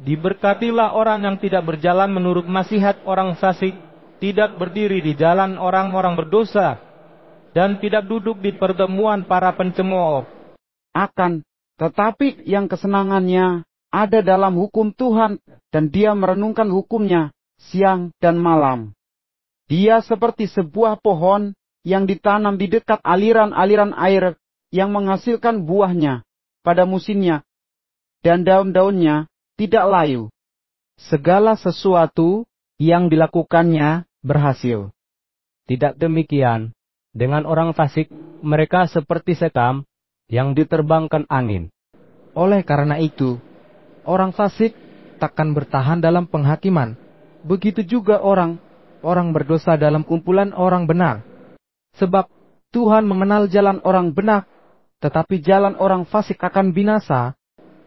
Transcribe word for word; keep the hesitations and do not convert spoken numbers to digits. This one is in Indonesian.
Diberkatilah orang yang tidak berjalan menurut nasihat orang fasik, tidak berdiri di jalan orang-orang berdosa, dan tidak duduk di pertemuan para pencemooh. Akan tetapi yang kesenangannya ada dalam hukum Tuhan, dan dia merenungkan hukumnya siang dan malam. Dia seperti sebuah pohon yang ditanam di dekat aliran-aliran air, yang menghasilkan buahnya pada musimnya, dan daun-daunnya tidak layu. Segala sesuatu yang dilakukannya berhasil. Tidak demikian dengan orang fasik, mereka seperti sekam yang diterbangkan angin. Oleh karena itu, orang fasik takkan bertahan dalam penghakiman. Begitu juga orang, orang berdosa dalam kumpulan orang benar. Sebab Tuhan mengenal jalan orang benar, tetapi jalan orang fasik akan binasa.